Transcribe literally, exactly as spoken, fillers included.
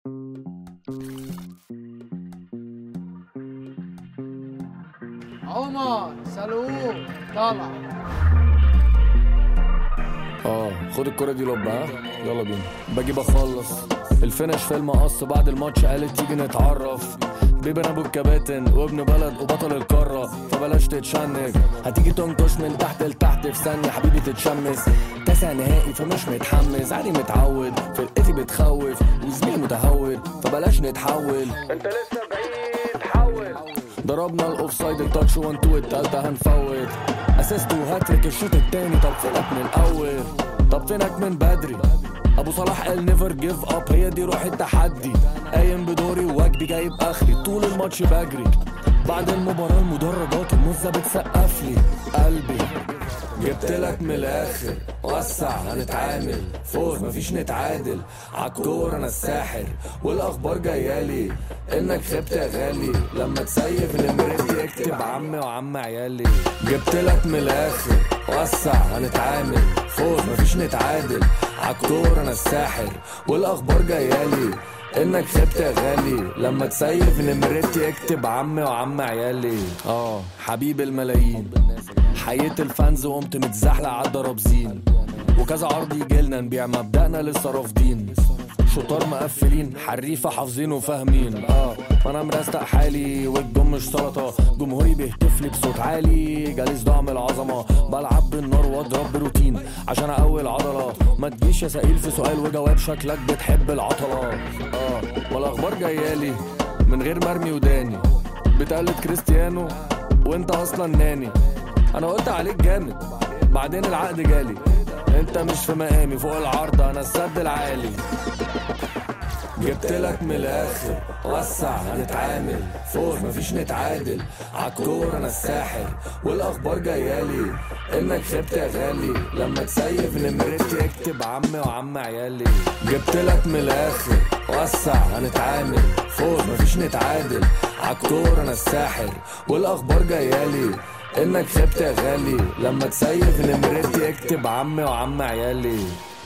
عمر سلوم طلع. اه خد الكرة دي لب. ها يلا بينا. باجي بخلص الفينش في المقص بعد الماتش، قالت تيجي نتعرف. بيبي انا ابو الكباتن وابن بلد وبطل القارة، فبلاش تتشنج. هتيجي تنكش من تحت لتحت في ثانية حبيبي تتشمس. تاسع نهائي فمش متحمس، عادي متعود. فرقتي بتخوف وزميلي متهور، فبلاش نتحول. انت لسه بعيد حول. ضربنا الاوفسايد التاتش وان تو، التالتة هنفوت. اسيست وهاتريك الشوط التاني، طب فينك من الاول؟ طب فينك من بدري؟ ابو صلاح قال نيفر جيف اب، هي دي روح التحدي. قايم بدوري وواجبي جايب اخري، طول الماتش بجري. بعد المباراة المدرجات المزة بتسقف لي. قلبي جبتلك من الاخر، وسع هنتعامل. فوز مفيش نتعادل، عالكور انا الساحر. والاخبار جايالي انك خبت يا غالي. لما تسيف نمرتي اكتب عمي وعم عيالي. جبتلك من الاخر، وسع هنتعامل. فوز مفيش نتعادل، عالكور انا الساحر. والاخبار جايالي انك خبت يا غالي. لما تسيف نمرتي اكتب عمي وعم عيالي. اه حبيب الملايين، حييت الفانز وقمت متزحلق عالدرابزين. وكذا عرض يجيلنا نبيع مبدأنا لسه رافضين. شطار مقفلين حريفة حافظين وفاهمين. اه وانا مرستق حالي والجم مش سلطة. جمهوري بيهتفلي بصوت عالي، جالس دعم العظمة. بلعب بالنار واضرب بروتين عشان اقوي العضلة. ما تجيش يا سئيل في سؤال وجواب، شكلك بتحب العطلة. اه والاخبار جايالي من غير مرمي وداني. بتقلد كريستيانو وانت اصلا ناني. انا قلت عليك جامد بعدين العقد جالي. انت مش في مقامي، فوق العرض انا السد العالي. جبتلك من الاخر، وسع هنتعامل. فوز مفيش نتعادل، عالكور انا الساحر. والاخبار جايالي انك خبت يا غالي. لما تسيف نمرتي اكتب عمي وعم عيالي. جبتلك من الاخر، وسع هنتعامل. فوز مفيش نتعادل، عالكور انا الساحر. والاخبار جايالي انك خبت يا غالي. لما تسيف نمرتي اكتب عمي وعم عيالي.